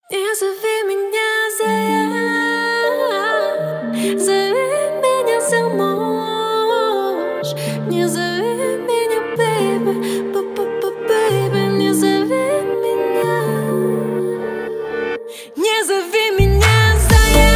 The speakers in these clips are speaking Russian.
Не зови меня Зая, зови меня замуж. Не зови меня, бэйби, бэйби, не зови меня. Не зови меня Зая,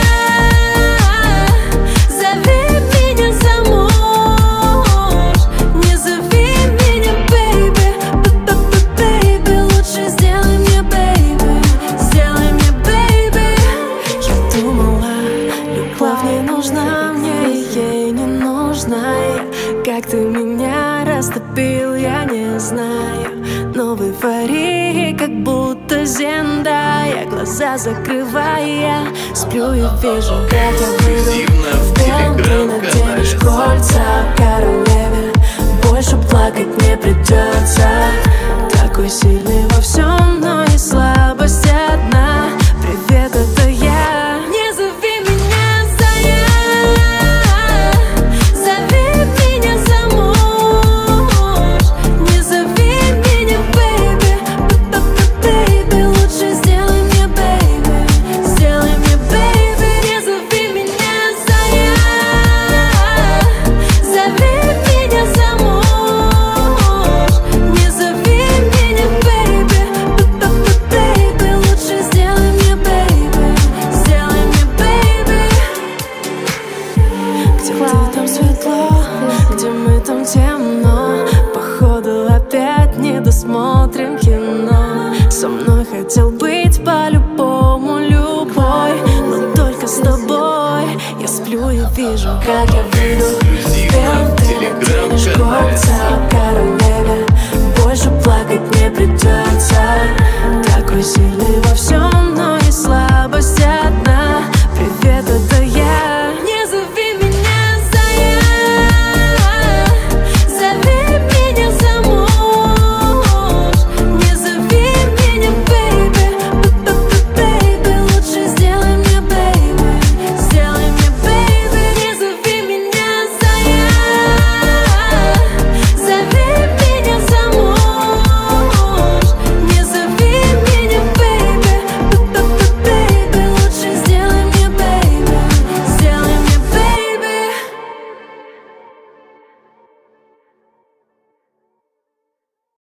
зови меня замуж. Не зови меня, бэйби, бэйби, лучше сделай мне, бэйби, сделай мне, бэйби. Я думала, любовь не нужна мне, ей не нужна я. Как ты меня растопил, я не знаю. Но в эйфории, как будто Зендая, глаза закрывая, сплю и вижу, как я выйду в белом, ты наденешь кольца королеве. Больше плакать не придется. Такой сильный во всем, но и слабость одна. Привет, это я. Не зови меня Зая, зови меня замуж. Не зови меня, бэйби, бэйби, лучше сделай мне, бэйби, сделай мне, бэйби. Не зови меня Зая, зови меня замуж. Не зови меня, бэйби, бэйби, лучше сделай мне, бэйби, сделай мне, бэйби. Где ты, там светло, где мы, там темно. Походу опять не досмотрим кино. Со мной хотел быть по-любому любой, но только с тобой. Я сплю и вижу, как я выйду в белом, ты наденешь кольца